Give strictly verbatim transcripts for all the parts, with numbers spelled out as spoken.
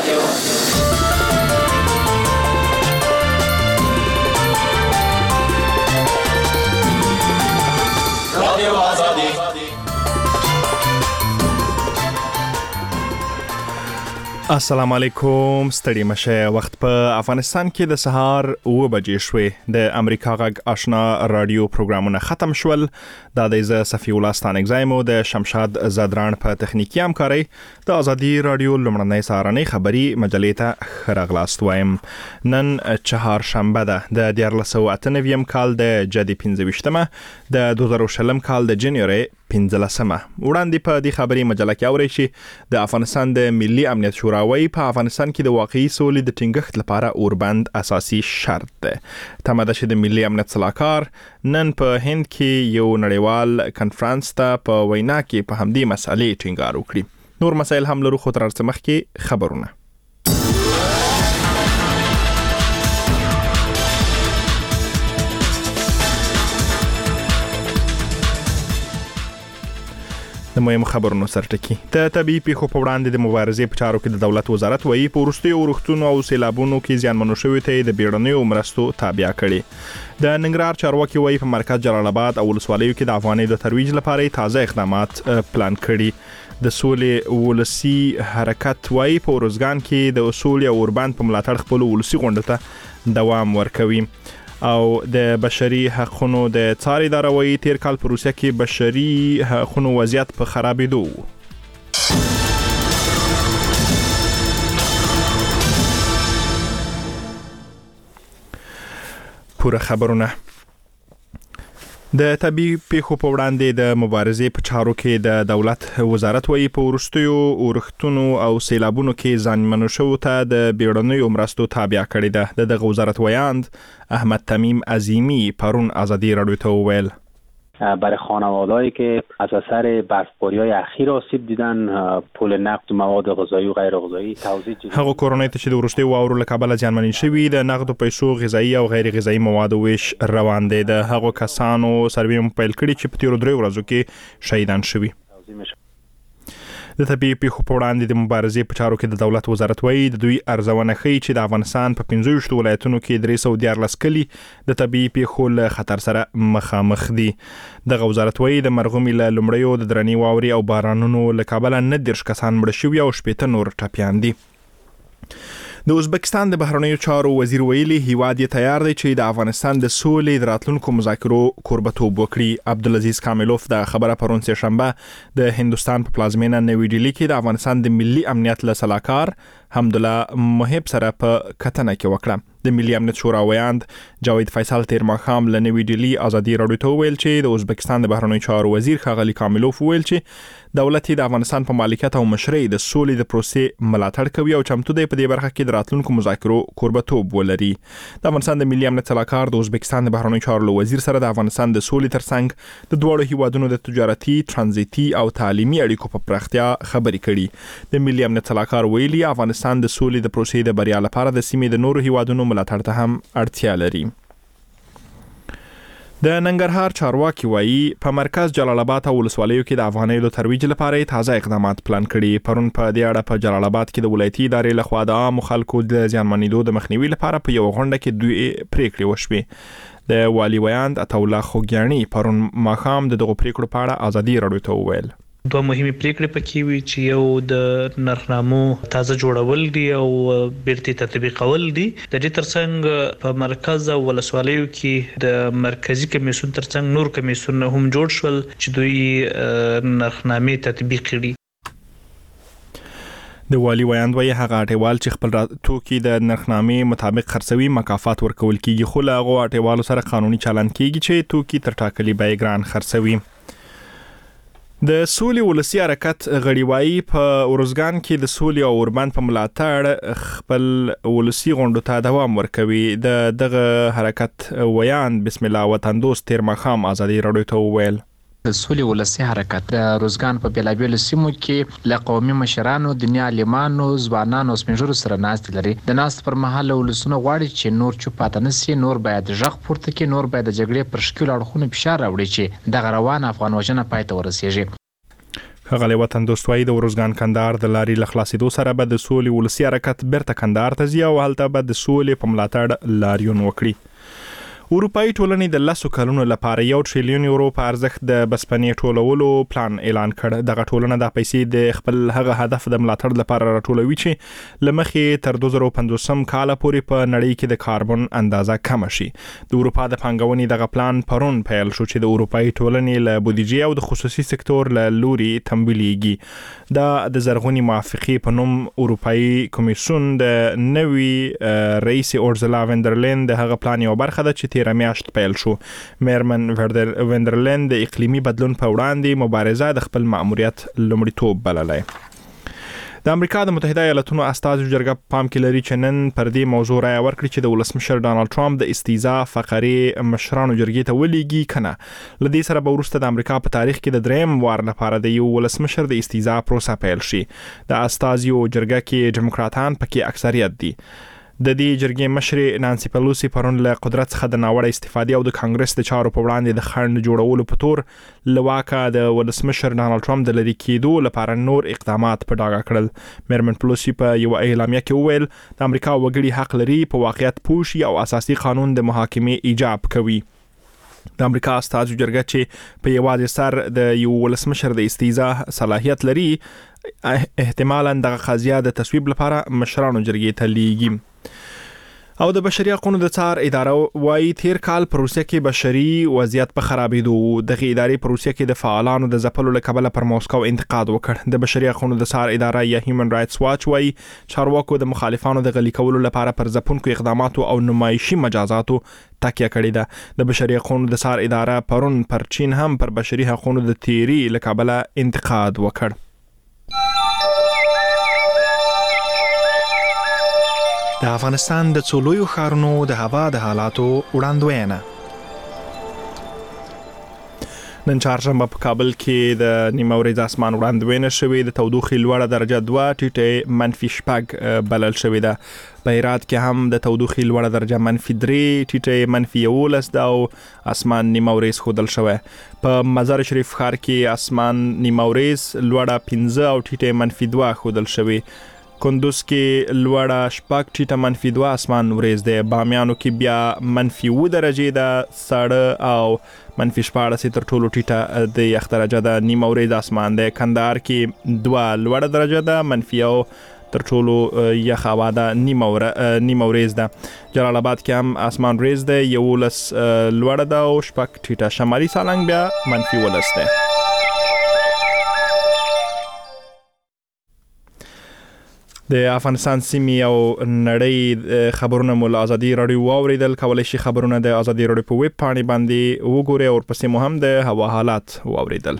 السلام علیکم، ستړي مشه. وخت په افغانستان کې د سهار اوه بجې شوې. د امریکا غږ آشنا رادیو پروګرامونه ختم شول. دا د ز صفی الله ستانګزایمو د شمشاد زدران په تخنیکی همکاري د ازادي رادیو لمړنۍ سهارنۍ خبری مجلې ته خراغلاست وایم. نن چهار شنبه ده د دیارلس سوه اته نوي کال د جدي پنځه ویشتمه د دوه زره شلم کال د جنوري پنځلسمه. وړاندې په دې خبري مجله کې اورئ چې د افغانستان د ملي امنیت شورا وايي په افغانستان کې د واقعي سولې د ټینګښت لپاره اوربند اساسي شرط ده. تمه ده چې د ملي امنیت صلاحکار نن په هند کې یو نړیوال کنفرانس ته په وینا کې په همدې مسالې ټینګار وکړي. نور مسایل هم لرو، خو تر څه مخکې خبرونه. د مهم خبرونو سرټکی. د طبي پیښو په وړاندې د مبارزې په چارو کې د دولت وزارت وایي په وروستیو ورښتونو او سیلابونو کې زیانمنو شویو ته د بیړنیو مرستو تابع کړي. د ننګرهار چارواکي وایي په مرکز جلال آباد او ولسوالیو کې د افغانۍ د ترویج لپاره تازه اقدامات پلان کړي. د سولې ولسی حرکت وایي په ورزګان کې د اصول او اوربند په ملاتړ خپل ولسی غونډه ته دوام ورکوي. او د بشري حقوقو د څار اداره وایي تیر کال په روسیه کې بشري حقوقو وضعیت په خرابېدو. پوره خبرونه. د طبي پیښو په وړاندې د مبارزې په چارو کې د دولت وزارت وایي په وروستیو ورښتونو او سیلابونو کې زیانمنو شویو ته د بیړنیو مرستو تابع کړي ده. د دغه وزارت ویاند احمد تمیم عظیمی پرون ازادی رادیو ته وویل برای خانوادهایی که از اثر برفباری‌های اخیر آسیب دیدن پول نقد و مواد غذایی و غیر غذایی توزیع جدید. هغه کورونای ته چې د وروستي واورو له کبله زیانمنې شوي د نقد پیسو غذایی او غیر غذایی موادو ویش روان دی. د هغو کسانو سروې هم پیل کړي چې په تیرو درې ورځو کې شهیدان شوي. د طبي پیښو په وړاندې د مبارزې په چارو کې د دولت وزارت وایي د دوی ارزونه ښیي چې د افغانستان په پنځه ویشت ولایتونو کې درې سوه دیارلس کلي د طبي پیښو له خطر سره مخامخ دي. دغه وزارت وایي د مرغومي له لومړیو د درنې واورې او بارانونو له کبله نه دېرش کسان مړه شوي او شپېته نور ټپیان دي. د ازبکستان د بهرنیو چارو وزیر ویلي هیواد یې تیار دی چې د افغانستان د سولې د راتلونکو مذاکرو کوربتوب وکړي. عبدالعزیز کاملوف د خبره پرون سه شنبه د هندوستان په پلازمینه نوی ډیلی کې د افغانستان د ملي امنیت له سلاکار حمدالله محب سره په کتنه کې وکړه. د ملي امنیت شورا ویاند جاوید فیصل تیر ماښام له نوی ډیلی ازادي رادیو ته ویل چې د ازبکستان د بهرنیو چارو وزیر ښاغلي کاملوف ویل چې دولت د افغانستان په مالکیت او مشرۍ د سولې د پروسې ملاتړ کوي او چمتو دی په دې برخه کې د راتلونکو مذاکرو کوربتوب ولري. د افغانستان د ملي امنیت سلاکار د ازبکستان د بهرنیو چارو وزیر سره د افغانستان د سولې ترڅنګ د دوه هیوادونو د تجارتي، ترانزیتي او تعلیمي اړیکو په پراختیا خبرې کړي. د ملي امنیت سلاکار ویلي افغانستان د سولې د پروسې د بریا لپاره د سیمې د نورو هیوادونو ملاتړ ته هم اړتیا لري. د ننګرهار چارواکي وایي په مرکز جلال آباد او ولسوالیو کې د افغانۍ د ترویج لپاره تازه اقدامات پلان کړي. پرون په دې اړه په جلال آباد کې د ولایتي ادارې لخوا د عامو خلکو د زیانمنېدو د مخنیوي لپاره په یو غونډه کې دوی پریکړې وشوې. د والي ویاند عطاالله خوګیاڼي پرون ماښام د دغو پریکړو په اړه ازادي رادیو ته وویل دوه مهمه پریکړې پکې وي چې یو د نرخنامو تازه جوړول دي او بیرته تطبیقول دي. د دې ترڅنګ په مرکز او ولسوالیو کې د مرکزی کمیسیون ترڅنګ نور کمیسیون هم جوړ شول چې دوی نرخنامې تطبیق کړي. د والي ویاند وایي هغه اټیوال چې خپل توکي د نرخنامې مطابق خرڅوي مکافات ورکول کیږي، خو له هغو اټیوالو سره قانوني چلند کیږي چې توکي تر ټاکلي بیې ګران خرڅوي. د سولې ولسی حرکت غړیوایی په ورزګان کې د سولې او اوربند په ملاتړ خپل ولسی غونډو ته دوام ورکوي. د دغه حرکت ویاند بسم الله وطن دوست تیر ماښام ازادي رادیو ته وویل د سولې ولسی حرکت د روزګان په بیلابیلو سیمو کې له قومي مشرانو، دیني عالمانو، ځوانانو او سپینږیرو سره ناست لري. د ناست پر مهال ولسونه غواړي چې نور چوپ پاتې نشي، نور باید غږ پورته کړي، نور باید د جګړې پر شکل اړخونو فشار راوړي چې دغه روان افغان وژنه پای ته ورسیږي. هغه وطن دوستوي د ورزګان کندهار د لاري لخلاصېدو سره به د سولې ولسی حرکت بیرته کندهار ته ځي او هلته به د سولې په ملاتړ لاریون وکړي. اروپאי ټولنې د لسو کلونو لپاره یو ټریلیون یورو په ارزښت د بسپنې ټولولو پلان اعلان کړ. دغه ټولنه د پیسې د خپل هغه هدف د ملاتړ لپاره راټولوي چې لمخې تر دوه زره پنځوس کال پورې په نړۍ کې د کاربن اندازه کم شي. د اروپا د پانګونې دغه پلان پرون پیل شو چې د اروپאי ټولنې له بودیجې او د خصوصي سکتور له لوري تمویلېږي. دا د زرغونی موافقې په نوم اروپאי کمیسیون د نوي رئیس اورزلا وندرلین د هغه پلان یو برخه ده چې تیر میاشت پیل شو. میرمن وندرلین د اقلیمی بدلون په وړاندې مبارزه د خپل مأموریت لومړیتوب بللی. د امریکا د متحده ایالاتونو استازو جرګه پام کې لري چې نن پر دې موضوع رایه ورکړي چې د ولسمشر ډانلډ ټرمپ د استیزا فقرې مشرانو جرګې ته ولېږي کنه. لدې سره به وروسته د امریکا په تاریخ کې د دریم وار لپاره د یو ولسمشر د استیزا پروسه پیل شي. د استازو جرګه کې ډیموکراتان پکې اکثریت دي. د دې جرګې مشر نانسی پیلوسی پرون له قدرت څخه د ناوړه استفادې او د کانګرس د چارو په وړاندې د خنډ جوړولو په تور لواکه د ولسمشر ډانلډ ټرمپ د لری کېدو لپاره نور اقدامات په ډاګه کړل. میرمن پیلوسی په یو اعلامیه کې وویل د امریکا وګړي حق لري په واقعیت پوه شي او اساسي قانون د محاکمې ایجاب کوي. د امریکا استازو جرګه چې په یوازې سر د یو ولسمشر د استیزا صلاحیت لري احتمالاً د قضیه د تصویب لپاره مشرانو جرګې ته لیږي. او د بشري حقوقو د څار اداره وايي تیر کال په روسیه کې بشري وضعیت په خرابېدو. د ادارې په روسیه کې د فعالانو د ځپلو له کبله پر موسکو انتقاد وکړ. د بشري حقوقو د څار اداره یا هیومن رائټس واچ وايي چارواکو د مخالفانو د غلي کولو لپاره پر ځپونکو اقداماتو او نمایشي مجازاتو تکیه کړې ده. د بشري حقوقو د څار اداره پرون پر چین هم پر بشري حقوقو د تیری له کبله انتقاد وکړ. د افغانستان د څولویو ښارونو د هوا د حالاتو وړاندوینه. نن چهارشنبه په کابل کې د نیمه ورځ اسمان وړاندوینه شوې. د تودوخې لوړه درجه دوه ټیټه منفي شپږ بلل شوې ده. په هرات کې هم د تودوخې لوړه درجه منفي درې ټیټه منفي یولس ده او اسمان نیمه ورځ ښودل شوی. په مزار شریف ښار کې اسمان نیمه ورځ لوړه پنځه او ټیټه منفي دوه ښودل شوی. کندوز کې لوړه شپږ ټیټه منفي دوه اسمان ورځ ده. بامیانو کې بیا منفي اووه درجې ده. ساړه او منفي شپاړس تر ټولو ټیټه د یخ درجه ده. نیمه ورځ اسمان ده. کندهار کې دوه لوړه درجه ده. منفي او تر ټولو یخ هوا ده. نیمه ورځ ده. جلال آباد کې هم اسمان ورځ ده. یولس لوړه ده او شپږ ټیټه. شمالي سالنګ بیا منفي ولس ده. د افغانستان سیمې او نړۍ خبرونه مول ازادي رادیو واوریدل. کولای شي خبرونه د ازادي رادیو په ویب پاڼې باندې وګورئ او پسې مو هم د هوا حالات واوریدل.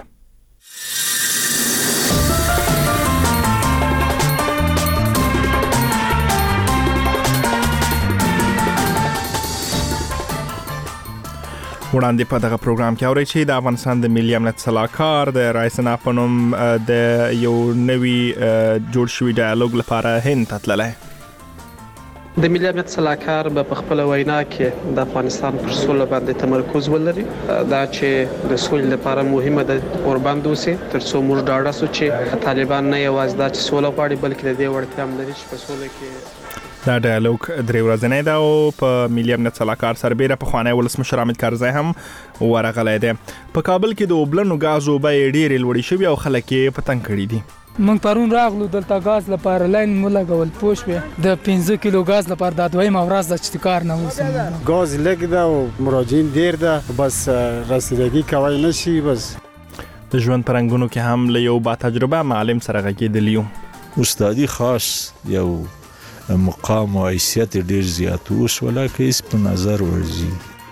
وړاندې په دغه پروګرام کې اورئ چې د افغانستان د ملي امنیت صلاحکار د رایسنا په نوم د یو نوي جوړ شوي ډایالوګ لپاره هند ته تللی. د ملي امنیت صلاحکار به په خپل وینا کې د افغانستان پر سوله باندې تمرکز ولري. دا چې د سولې لپاره مهمه ده قربان دوسي تر څو موږ ډاډه سو چې طالبان نه یوازې دا چې سوله غواړي بلکې د دې وړتیا هم لري چې په سوله کې. دا ډایالوګ درې ورځې ده او په ملي امنیت صلاحکار سربېره په خوانی ولسمشر حامد کرزی هم ورغلی دی. په کابل کې د اوبلنو غازو بیې ډېرې لوړې شوې او خلک یې په تنګ کړي دي. موږ پرون راغلو دلته غاز لپاره لاین مو لګول پوه شوې د پنځه کیلو غاز لپاره د دویمه ورځ د چې کار نه وسم. غاز لګ ده او مراجعین ډېر ده بس رسیدګي کوي نشي. بس د ژوند پرنګونو کې هم له یو با تجربه معلم سره غږېدلی یو. استادي خاص یو مقام او حیثیت ډیر زیات اوس ولکه اس په نظر ورځي.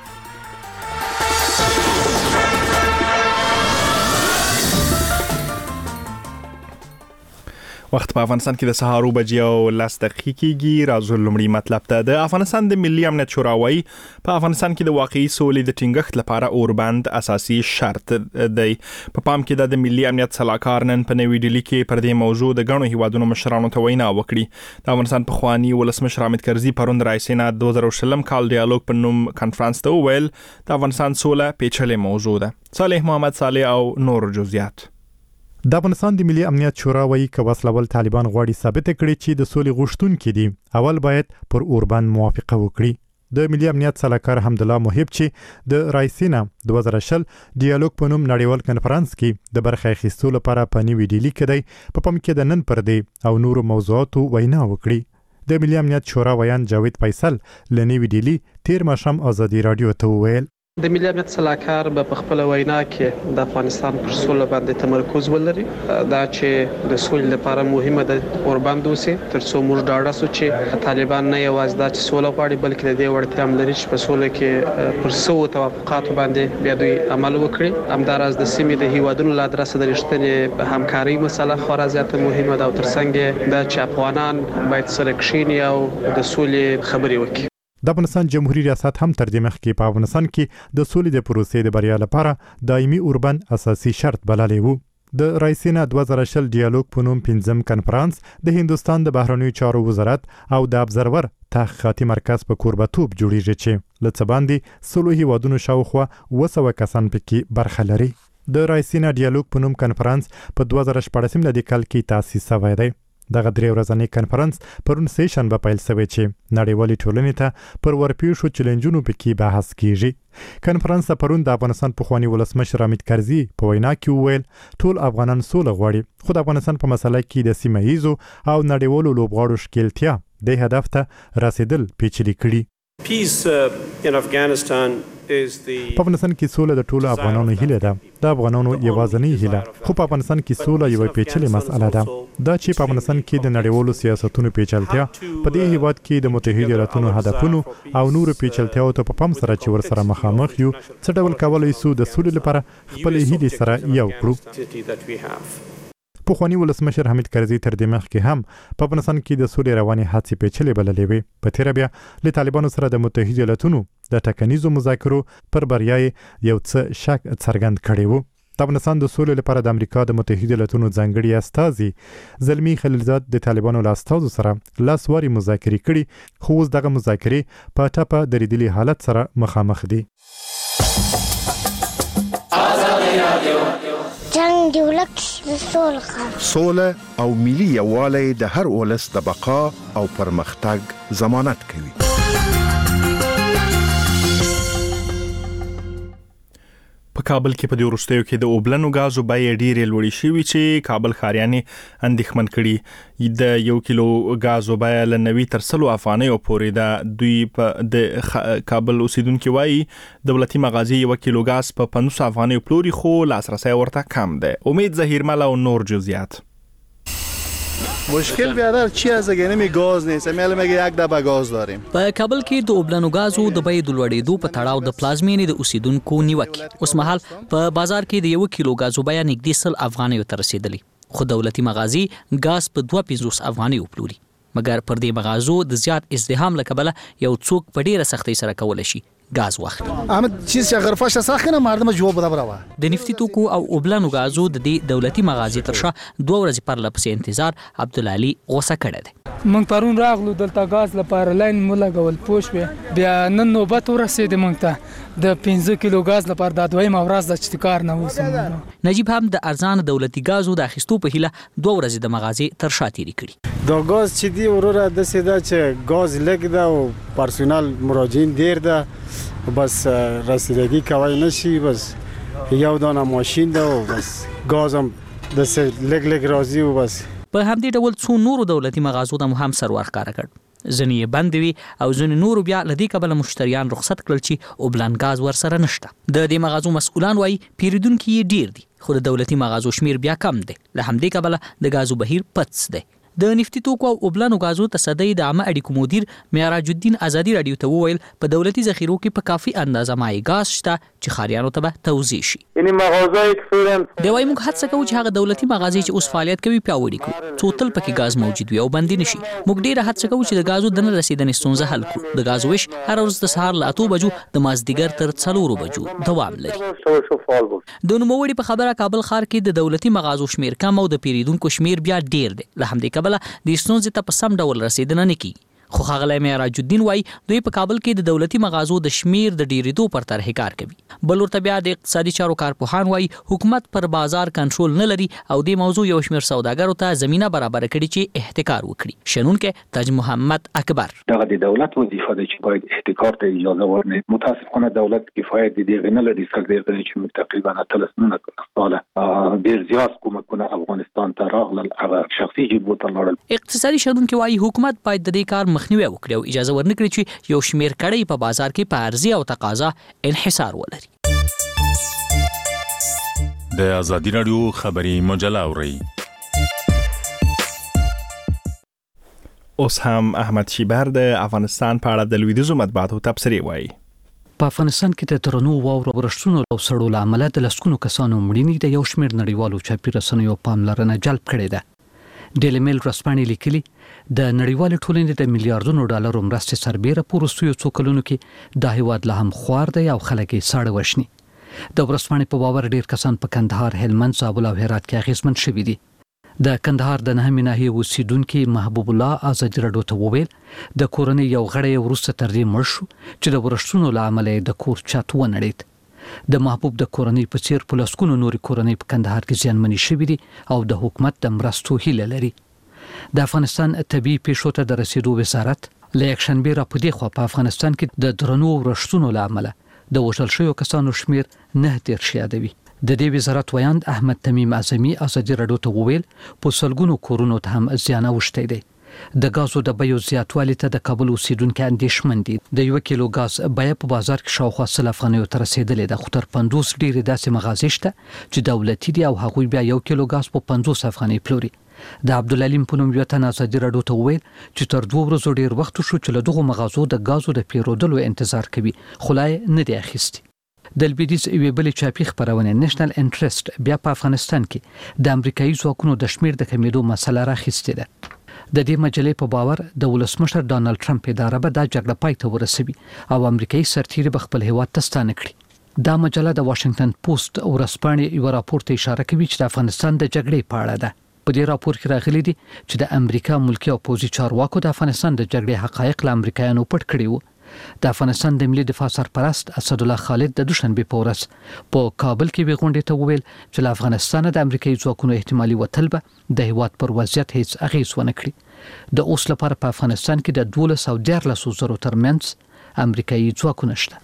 وخت په افغانستان کې د سهار بجې او لس دقیقې کېږي. راځو لومړی مطلب ته. د افغانستان د ملي امنیت شورا وايي په افغانستان کې د واقعي سولې د ټینګښت لپاره اوربند اساسي شرط دی. په پام کې د ملي امنیت صلاحکار نن په نوې ډیلي کې پر دې موضوع د غنو هیوادونو مشرانو ته وینا وکړي. د افغانستان په خوانی ولسمشر حامد کرزی پرون رایسینا دوه زره شلم کال ډایالوګ په نوم کانفرنس ته ویل د افغانستان سوله پیچلې موضوع ده. صالح محمد صالح او نور جزئیات. د افغانستان د ملي امنیت شورا وايي چې وسلوال طالبان غواړي ثابت کړي چې د سولې غوښتونکي دي اول باید پر اوربند موافقه وکړي. د ملي امنیت سلاکار حمدالله محب چې د رایسینا دوه زره شل ډیالوګ په نوم نړیوال کنفرانس کې د برخه اخیستو لپاره په نیوي ډیلی کې دی په پم کې د نن پر دی او نورو موضوعاتو وینا وکړي. د ملي امنیت شورا ویان جاوید فیصل ل نیوي ډیلی تیر ماښام ازادي رادیو ته وویل د ملي امنیت سلاکار به په خپل وینا کې د افغانستان پر سولې باندې تمرکز ولري دا چې د سولې لپاره مهمه ده اوربند اوسي ترڅو موږ ډاډه سو چې طالبان نه یوازې دا چې سوله غواړي بلکې د دې وړتیا هم لري چې په سولې کې پر سو توافقات باندې بیا دوی عمل وکړي. همداراز د سیمې د هیوادونو له ادرسه د رښتینې همکاري مسله خورا زیاته مهمه ده او ترڅنګ دا چې افغانان باید سره کښیني او د سولې خبرې وکړي. د افغانستان جمهوریت ریاست هم تر دې مخکې په افغانستان کې د سولې د پروسې د بریا لپاره دایمي اوربند اساسي شرط بللی وو. د رایسینا دوه زره شل ډیالوګ په نوم پنځم کنفرانس د هندستان د بهرنیو چارو وزارت او د ابزرور تحقیقاتي مرکز په کوربتوب جوړیږي چې لڅ باندې سلو هیوادونو شاوخوا اوه سوه کسان پکې برخه لري. د رایسینا ډیالوګ په نوم کنفرانس په دوه زره شپاړسم لدی کال کې تاسیس شوی دی. دغه درې ورځنی کنفرانس پرون سه شنبه پیل شوی چې نړیوالې ټولنې ته پر ورپېښو چیلنجونو پکې بحث کیږي. کنفرانس پرون د افغانستان پخوانی ولسمشر حامد کرزي په وینا کې وویل ټول افغانان سوله غواړي خو د افغانستان په مسله کې د سیمه ییزو او نړیوالو لوبغاړو ښکیلتیا د هدف ته رسیدل پیچلي کړي. Peace uh, in Afghanistan په افغانستان کې سوله د ټولو افغانانو هیله ده. د افغانانو یوازینی هیله خو په افغانستان کې سوله یو پیچلې مسله ده. دا چې په افغانستان کې د نړیوالو سیاستونو پیچلتیا په دې هیواد کې د متحده ایالاتونو هدفونو او نورو پیچلتیاو ته په پام سره چې ور سره مخامخ یو څه ډول کولای سو د سولې لپاره خپل هیلې سره یو کړو. پخوانی ولسمشر حامد کرزي تر دې مخکې هم په افغانستان کې د سولې روانې هڅې پیچلې بللې وې. په تیر بیا له طالبانو سره د متحده ایالاتونو د ټاکنیزو مذاکرو پر بریا یو څه شک څرګند کړی وو. د افغانستان د سولې لپاره د امریکا د متحده ایالاتونو ځانګړي استازي زلمی خلیلزاد د طالبانو له استازو سره لاس واري مذاکرې کړي خو اوس دغه مذاکرې په ټاپه درېدلي حالت سره مخامخ دي. جنگ دی ولک سوله سوله او ملي یووالی د هر ولس د بقا او پرمختګ ضمانت کوي. په کابل کې په دې وروستیو کې د اوبلنو غازو بیې ډېرې لوړې شوې چې کابل ښاریانې اندېښمن کړي. د یو کیلو غازو بیه له نوي تر سلو افغانیو پورې ده. دوی په د کابل اوسیدونکو وایي دولتي مغازې یو کیلو غاز په پنځوس افغانیو پلوري خو لاسرسی ورته کم ده. امید ظهیرمل او نور جزئیات. مشکل بیادر چی از گنمی گاز نیست میل میگه یک دبه گاز داریم. په کابل کې د اوبلنو غازو د بیې د لوړېدو په تړاو د پلازمینې د اوسیدونکو نیوکه اوس مهال په بازار کې د یو کیلو غازو بیه نږدې سل افغانیو ته رسیدلی خو دولتي مغازې غاز په دوه پنځوس افغانیو پلوري. مګر پر دې مغازو د زیات ازدحام له کبله یو څوک په ډیره سختۍ سره کولای شي غاز واخلي. احمد چیز چې غرفه ساخنه مردم جواب برابر د نفتی توکو او اوبلنو غازو د دې دولتي مغازې تر شا دوه ورځې پر لپسې انتظار عبدالعلی غوسه کړی دی. مونږ پرون راغلو دلته غاز لپاره لاین مولګول پوښوي بیا نن نوبت ورسېد مونږ ته د پنځه کیلو غاز لپاره د دویم ورځ د چتکار نه وسم. نجیب هم د ارزان دولتي غازو د اخیستو په هیله دوه ورځې د مغازې تر شا تیری کړي. دا غاز چې دی وروره د سیده چې غاز لګ ده او پرسونل مراجعین ډیر ده بس رسیدگی کوي نشي بس یو دانه ماشین ده او بس غاز هم د لګ لګ راځي او بس په همدې ډول څو نورو دولتي مغازو د هم سرور ښکاره کړ. ځینې یې بند وي او ځینې نورو بیا له دې کبله مشتریان رخصت کړل چې اوبلن غاز ورسره نشته. د دې مغازو مسؤلان وایي پیرودونکي یې ډیر دي خو د دولتي مغازو شمیر بیا کم دی. له همدې کبله د غازو بهیر پڅ دی. د نفتی توکو او اوبلنو غازو تصدی د عامه اړیکو مدیر معراج الدین ازادي رادیو ته وویل په دولتي ذخیرو کې په کافي اندازه مای غاز شته چې خاریانو ته به توزیع شي. یعنی مغازې کفرن دی وايي موږ هڅه کوو چې هغه دولتي مغازې چې اوس فعالیت کوي پیاوړي کړو څو تل پکې غاز موجود وي او بندي نشي. موږ ډیره هڅه کوو چې د غازو د نه رسیدنې ستونزه حل کړو. د غاز ویش هر ورځ د سهار له اته بجو د مازدیګر تر څلورو بجو دوام لري. د نوموړي په خبره کابل ښار کې د دولتي مغازو شمیر کم او د پیریدونکو شمیر بیا ډیر دی. له همدې کبله د ستونزې ته په سم ډول رسیدنه نه کیږي. خو ښاغلی معراج الدین وایي دوی په کابل کې د دولتي مغازو د شمیر د ډیریدو پر طرح کار کوي. بل ورته بیا د اقتصادي چارو کارپوهان وایي حکومت پر بازار کنټرول نه لري او د موضوع یو شمیر سوداګرو ته زمينه برابر کړي چې احتکار وکړي. شنونکو تاج محمد اکبر: دغه د دولت وظیفه ده چې باید احتکار ته اجازه ورنه. متاسفانه دولت کفایت دي دغه نه لري څنګه دغه چې تقریبا اتلسونه ساله ډیر زیات کومکونه افغانستان ته راغلل هغه شخصي جيبو ته لاړل. اقتصادي شنونکو وایي حکومت باید د دې کار مخنیوي وکړي او اجازه ورنکړي چې یو شمیر کړي په بازار کې په عرضه او تقاضا انحصار ولري. د ازادي رادیو خبري مجله اوري. اوس هم احمد شیبر د افغانستان په اړه د لویدیځو مطبوعاتو تبصرې وایي. په افغانستان کې د ترنو واورو ورښتونو او سړو لامل د لسکونو کسانو مړینې د یو شمېر نړیوالو چاپي رسنیو پاملرنه جلب کړې ده. ډیلی میل ورځپاڼې لیکلي د نړیوالې ټولنې د میلیارډونو ډالرو مرستې سربیره په وروستیو څو کلونو کې دا هیواد لا هم خوار دی او خلک یې ساړه وشني. د ورځپاڼې په باور ډیر کسان په کندهار، هلمند، زابل او هرات کې اغېزمن شوي دي. د کندهار د نهمې ناحیې اوسیدونکي محبوب الله ازادي راډیو ته وویل د کورنۍ یو غړی وروسته تر دې مړ شو چې د ورښتونو له امله د کور چت ونړېد. د محبوب د کورنۍ په څیر په لسګونو نورې کورنۍ په کندهار کې زیانمنې شوي دي او د حکومت د مرستو هیله لري. د افغانستان طبي پیښو ته د رسیدو وزارت له یکشنبې راپدې خوا په افغانستان کې د درنو ورښتونو له امله د وژل شویو کسانو شمیر نه دېرش یادوي. د دې وزارت ویاند احمد تمیم اعظمي ازادي راډیو ته وویل په سلګونو کورونو ته هم زیان اوښتی دی. د غازو د بیو زیاتوالی ته د کابل اوسیدونکو اندېښمن دي. د یو کیلو غاز بیه په بازار کې شاوخوا سل افغانیو ته رسیدلې ده، خو تر پنځوس ډېرې داسې مغازې شته چې دولتي دي او هغوی بیا یو کیلو غاز په پنځوس افغانۍ پلوري. د عبدالعلیم په نوم یو تن ازادي راډیو ته وویل چې تر دوه ورځو ډېر وخت شو چې له دغو مغازو د غازو د پیرودلو انتظار کوي، خو لا نه دی اخیستی. د لویدیځ یوې بلې چاپي خپرونې نېشنل انټرست بیا په افغانستان کې د امریکایي ځواکونو د شمیر د کمیدو مسله راخیستې ده. د دې مجلې په باور د ولسمشر ډانلډ ټرمپ اداره به دا جګړه پای ته ورسوي او امریکایي سرتیري به خپل هیواد ته ستانه کړي. دا مجله د واشنگټن پوسټ ورځپاڼې یو راپور ته اشاره کوي چې د افغانستان د جګړې په اړه ده. په دې راپور کې راغلي دي چې د امریکا ملکی او پوځي چارواکو د افغانستان د جګړې حقایق له امریکایانو پټ کړي وو. د افغانستان د ملي دفاع سرپرست اسدالله خالد د دوشنبه په ورځ په کابل کې وی غونډې ته وویل چې له افغانستان د امریکایي ځواکونو احتمالي وتل به د هیواد پر وضعیت هیڅ اغیز ونه کړي. د اوس لپاره په افغانستان کې د دولس او دیارلس زرو ترمنځ امریکایي ځواکونه شته.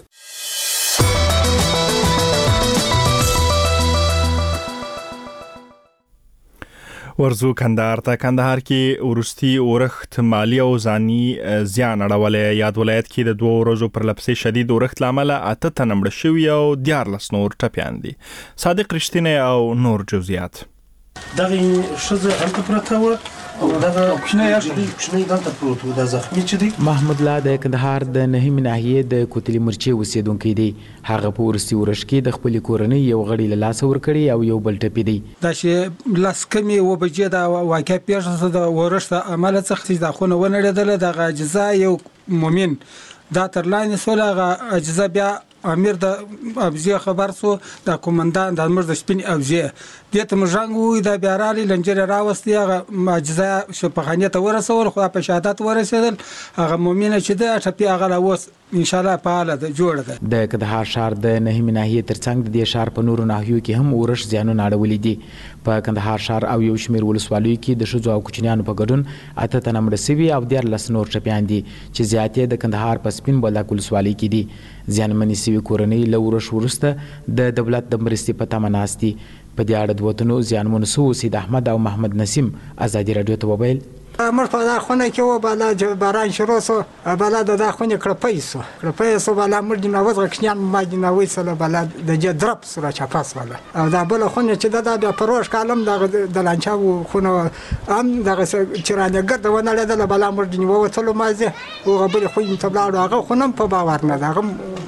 ورزو کندهار ته. کندهار کې ورستی اورښت مالی او ځاني زیان اړولې. یاد ولایت کې د دوه ورځو پر لپسې شدید اورښت لامل اته تنه مړه شوي او دیارلس نور ټپیان دي. صادق رښتینی او نور جزئیات. دغه شزه هلته پرته و او دغه کوچنی یاشتي کوچنی دلته پروت و د زخمی چې دی. محمود الله د کندهار د نهمې ناحیې د کوتلي مرچې اوسیدونکی دی. هغه په ورستي ورش کې د خپل کورنۍ یو غړي له لاس ورکړي او یو بل ټپي دی. دا چې لاس کمی و بجې دا واقع پیښه د ورش د عمل څخه د خونه ونړېدل. د اجزا یو مومن دا تر لاندې سوله اجزا بیا امیر د ابزی خبر سو د کومندان د امر د سپین ابزی دې ته مژنګ وې د بیارالي لنجر راوستي هغه معجزه شپخانه ته ورسول خو په شهادت ورسېدل. هغه مؤمنه چې د ټپي هغه اوس ان شاء الله فعال ده جوړ ده. د کندهار شهر د نهمې ناحیې ترڅنګ د دې شهر په نورو ناحیو کې هم ورش زیانونه اړولې دي. په کندهار شهر او یو شمېر ولسوالیو کې د ښځو او کوچنیانو په ګډون اته تنه مړه سوي او دیارلس نور ټپیان دي چې زیاتې د کندهار په سپین بولدک ولسوالۍ کې دي. زیانمنې سوي کورنۍ له ورش وروسته د دولت د مرستې په تمه ناست دي. په دې اړه د وطنو زیانمنو سوو سید احمد او محمد نسیم ازادي راډیو ته وویل مر په دا خونه کې و بالا باران شروع سو بالا د دا خونه کړپې سو کړپې سو بالا مر د نوځ غکشنیان ما د نوې سره بالا د جې درپ سره چاپاس بالا او دا بل خونه چې دا د پروش کالم د لانچاو خونه ام دغه چرانه ګرد ونه د بالا مر د نیو وتلو مازه او غبل خو یم تبلاړو هغه خونه په باور نه دغه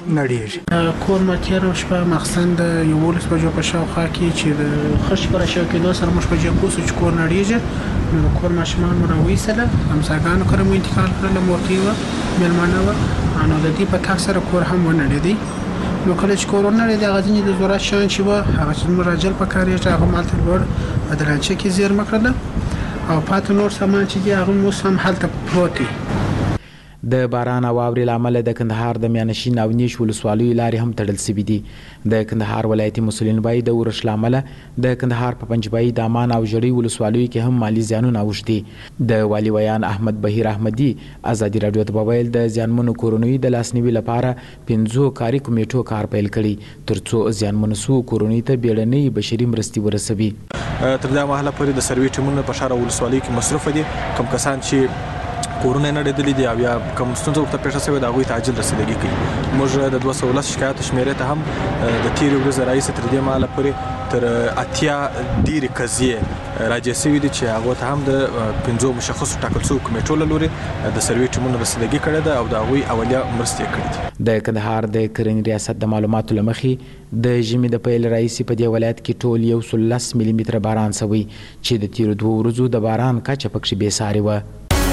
نړیږي. کور ماتیر شپه مخزن د یو ولس بجو په شاوخوا کې چې د خش پر شاو کې دوه سره مش په جې کوس چې کور نړیږي نو کور ماشمان ویسله همساګانو کړم انتقال کړل مورتي و ملمانه و انو د دې په تک سره کور هم ونړېدی. نو کله چې کور ونړېدی هغه ځینې د زورات شان چې و هغه چې مراجل په کار یې هغه مالته ور بدلانچه کې زیر مکړه او پات نور سامان چې هغه مو سم حالت پروتي. د باران او واورې له امله د کندهار د میانشین او نیش ولسوالیو لارې هم تړل سوي دي. د کندهار ولایتي مسؤلین وایي د اورښت له امله د کندهار په پنجبایي، دامان او ژړۍ ولسوالیو کې هم مالي زیانونه اوښتي. د والي ویان احمد بهیر احمدي ازادي راډیو ته وویل د زیانمنو کورنیو د لاسنیوي لپاره پنځو کاري کمیټو کار پیل کړي ترڅو زیانمنو سوو کورنیو ته بیړنۍ بشري مرستې ورسوي. تر دې مهاله پورې د سروې ټیمونه په ښار او ولسوالیو کې مصروف دي. کوم کسان چې کورونه نه ډېدلي دي او یا کوم ستونزه ورته پیښه شوې ده هغوی ته عاجل رسیدګي کوي. موږ د دوه سوه لس شکایاتو شمېرې ته هم د تېرې ورځې راهیسې تر دې مهاله پورې تر اتیا ډېرې قضیې راجع شوي دي چې هغو ته هم د پنځو مشخصو ټاکل شوو کمیټو له لورې د سروې ټیمونو رسیدګي کړې ده او د هغوی اولیه مرستې کړې دي. د کندهار د کرنې ریاست د معلوماتو له مخې د ژمي د پیل راهیسې په دې ولایت کې ټول یو سل لس ملي متره باران شوی چې د تېرو دوو ورځو د باران کچه پکښې بېسارې وه.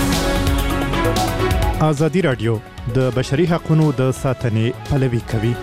ازادي راډیو د بشري حقوقو د ساتنې پلوي کوي.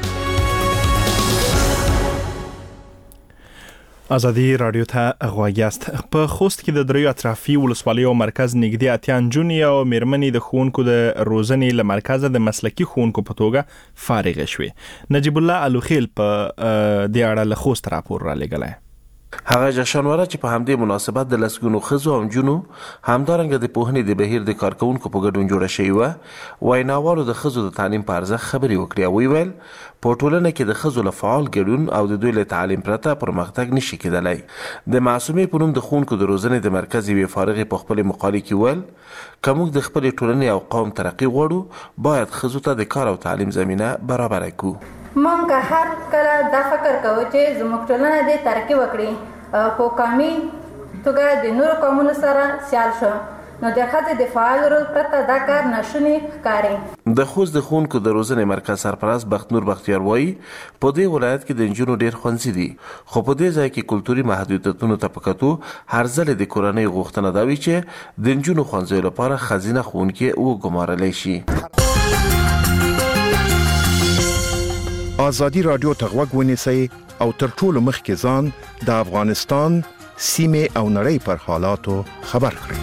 ازادي راډیو ته غواړئ. په خوست کې د دریو اطرافي ولسوالیو مرکز نږدې اتیا نجونې او میرمنې د ښوونکو د روزنې له مرکزه د مسلکي ښوونکو په توګه فارغې شوې. نجیب الله الوخیل په دې اړه له خوست راپور را لېږلی. هغه جشنواره چې په همدې مناسبت د لسګونو ښځو او نجونو همدارنګه د پوهنې د بهیر د کارکوونکو په ګډون جوړه شوې وه، ویناوالو د ښځو د تعلیم په ارزښت خبرې وکړې او ویل په ټولنه کې د ښځو له فعال ګډون او د دوی له تعلیم پرته پرمختګ نشي کېدلی. د معصومې په نوم د ښوونکو د روزنې د مرکز یوې فارغې په خپلې مقالې کې ویل که موږ د خپلې ټولنې او قوم ترقي غواړو باید ښځو ته د کار او تعلیم زمینه برابره کړو. موږ هر کله دا فکر کوو چې زموږ ټولنه دې ترقي وکړي په قومي توګه د نورو قومونو سره سیال شو نو د ښځې د فعال رول پرته دا کار ناشونی ښکاري. د خوست د ښوونکو د روزنې مرکز سرپرست بختنور بختیار وایي په دې ولایت کې د نجونو ډېر ښوونځي دي خو په دې ځای کې کلتوري محدودیتونو ته په کتو هر ځل د کورنۍ غوښتنه دا وي چې د نجونو ښوونځیو لپاره ښځینه ښوونکې وګمارلی شي. ازادي راډیو ته غوږ ونیسئ او تر ټولو مخکې ځان د افغانستان سیمې او نړۍ پر حالاتو خبر کړئ.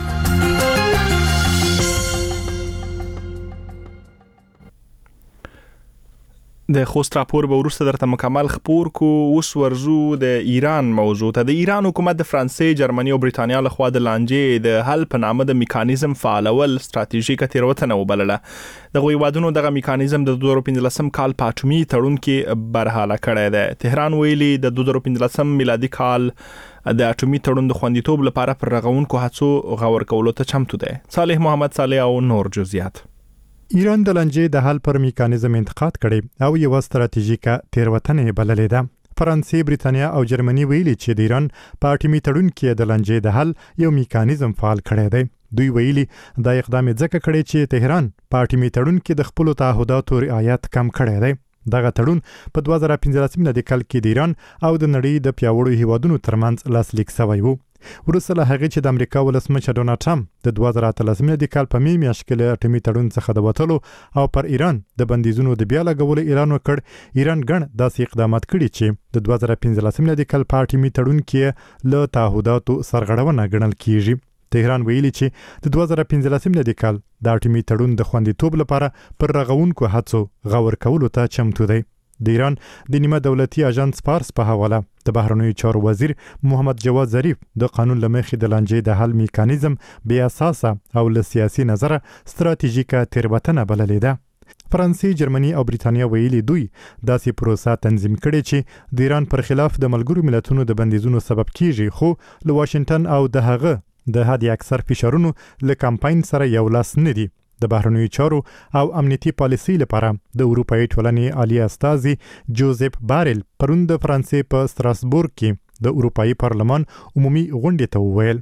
د خوست راپور به وروسته درته مکمل خپور کو. اوس ورزو د ایران موضوع ته. د ایران حکومت د فرانسې، جرمني او برېټانیا لخوا د لانجې د حل په نامه د میکانیزم فعالول ستراتیژیکه تېروتنه وبلله. دغه هیوادونو دغه میکانیزم د دوه زره پنځلسم کال په اټومي تړون کې برحاله کړی دی. تهران ویلي د دوه زره پنځلسم میلادي کال د اټومي تړون د خوندیتوب لپاره پر رغونکو هڅو غور کولو ته چمتو دی. صالح محمد صالح او نور جزئیات. ایران د لانجې د حل پر میکانیزم انتقاد کړي او یو ستراتیژیکه تېروتنه بللې ده. فرانسې، برېټانیا او جرمني ویلي چې د ایران په اټومي تړون کې د لانجې د حل یو میکانیزم فعال کړی دی. دوی ویلي دا اقدام ځکه کړی چې تهران په اټومي تړون کې د خپلو تعهداتو رعایت کم کړی دی. دغه تړون په دوه زره پنځلسم میلادي کال کې د ایران او د نړۍ د پیاوړو هیوادونو ترمنځ لاسلیک شوی وو. وروسته له هغې چې د امریکا ولسمشر ډونالډ ټرمپ د دوه زره اتلسم میلادي کال په مې میاشت کې له اټومي تړون څخه د وتلو او پر ایران د بندیزونو د بیا لګولو اعلان وکړ، ایران ګڼ داسې اقدامات کړي چې د دوه زره پنځلسم میلادي کال په اټومي تړون کې له تعهداتو سرغړونه ګڼل کیږي. تهران ویلي چې د دوه زره پنځلسم میلادي کال د اټومي تړون د خوندیتوب لپاره پر رغونکو هڅو غور کولو ته چمتو دی. د ایران د نیمه دولتي اژانس پارس په حواله د بهرنیو چارو وزیر محمد جواد ظریف د قانون له مخې د لانجې د حل میکانیزم بې اساسه او له سیاسي نظره ستراتیژیکه تېروتنه بللې ده. فرانسې، جرمني او برېټانیا ویلي دوی داسې پروسه تنظیم کړې چې د ایران پر خلاف د ملګرو ملتونو د بندیزونو سبب کیږي، خو له واشنگټن او د هغه د حد اکثر فشارونو له کمپاین سره یو لاس نه دي. د بهرنیو چارو او امنیتي پالیسۍ لپاره د اروپایي ټولنې عالی استازي جوزف بارل پرون د فرانسې په ستراسبورګ کې د اروپایي پارلمان عمومي غونډې ته وویل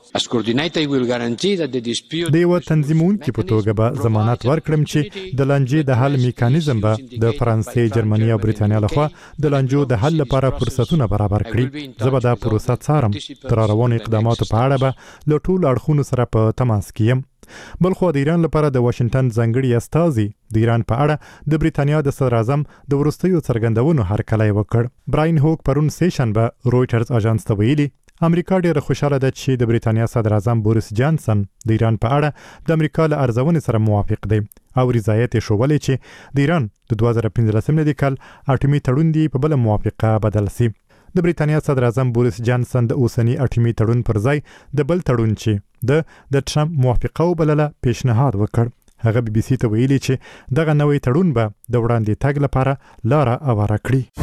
د یو تنظیمونکي په توګه به ضمانت ورکړم چې د لانجې د حل میکانیزم به د فرانسې، جرمني او برېټانیا لخوا د لانجو د حل لپاره فرصتونه برابر کړي. زه به دا پروسه څارم. تر روانو اقداماتو په اړه به له ټولو اړخونو سره په تماس کې یم. بلخو د ایران لپاره د واشنگټن ځانګړي استازي د ایران په اړه د برېټانیا د صدر اعظم د وروستیو څرګندونو هرکلی وکړ. براین هوک پرون سه شنبه رویټرز اژانس ته ویلي امریکا ډیره خوشاله ده چې د برېټانیا صدر اعظم بوریس جانسن د ایران په اړه د امریکا له ارزونې سره موافق دی او رضایت یې ښوولی چې د ایران د دوه زره پنځلسم میلادي کال اټومي تړون دی په بله موافقه بدل سي. د بریتانیا صدر اعظم بوریس جانسن د اوسني اټومي تړون پر ځای د بل تړون چې د د ټرمپ موافقه وبلله پیشنهاد وکړ. هغه بي بي سي ته ویلي چې دغه نوی تړون به د وړاندې تګ لپاره لاره هواره کړي.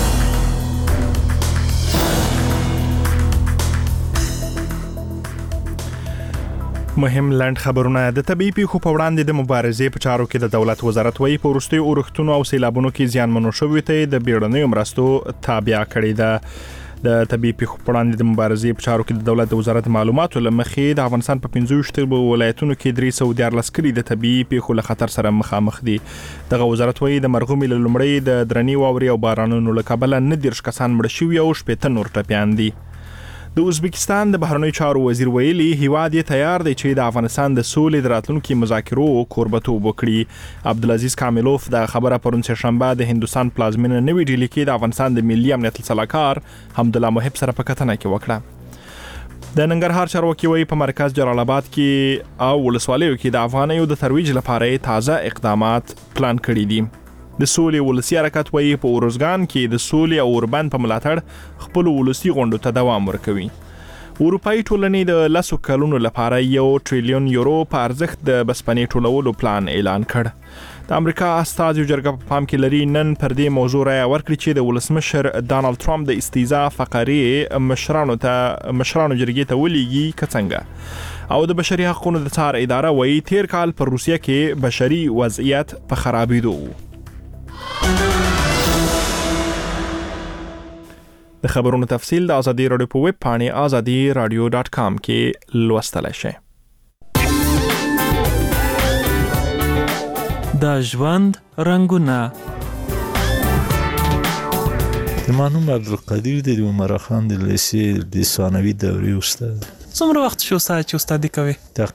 مهم لاند خبرونه. د طبي پیښو په وړاندې د مبارزې په چارو کې د دولت وزارت وایي په وروستیو اورښتونو او سیلابونو کې زیانمنو شویو ته د بیړنیو مرستو تابع کړې ده. د طبي پیښو په وړاندې د مبارزې په چارو کې د دولت د وزارت معلوماتو له مخې د افغانستان په پنځه ویشت ولایتونو کې درې سوه دیارلس کلي د طبي پیښو له خطر سره مخامخ دي. دغه وزارت وایي د مرغومي له لومړۍ د درنې واورې او بارانونو له کبله نه دېرش کسان مړه شوي او شپېته نور ټپیان دي. د ازبکستان د بهرنیو چارو وزیر ویلي هیواد یې تیار دی چې د افغانستان د سولې د راتلونکي مذاکرو کوربتوب وکړي. عبدالعزیز کاملوف د خبره پرون سهشنبه د هندوستان پلازمینه نوې ډیلي کې د افغانستان د ملي امنیت سلاکار حمدالله محب سره په کتنه کې وکړه. د ننګرهار چارواکي وایي په مرکز جلال آباد کې او ولسوالیو کې د افغانیو د ترویج لپاره تازه اقدامات پلان کړي دي. د سولې ولسی حرکت وایي په اورزګان کې د سولې او اوربند په ملاتړ خپل ولسی غونډو ته دوام ورکوي. اروپایي ټولنې د لسو کلونو لپاره یو ټریلیون یورو په ارزښت د بسپنې ټولولو پلان اعلان کړ. د امریکا استازو جرګه په پام کې لري نن پر دې موضوع رایه ورکړي چې د ولسمشر ډانلډ ټرمپ د استیزا فقرې مشرانو ته مشرانو جرګې ته ولېږي که څنګه. او د بشري حقوقو د څار اداره وایي تیر کال پر روسیه کې بشري وضعیت په خرابېدو و. د خبرونو تفصیل د ازادي رادیو په ویب پاڼې ازادي رادیو ډاټ کام کې لوستلی شئ. د ژوند رنګونه. زما نوم عبدالقدیر دی، د عمر خان د لیسې د ثانوي دورې استاد. څومره وخت شو ستا چې استادي کوې؟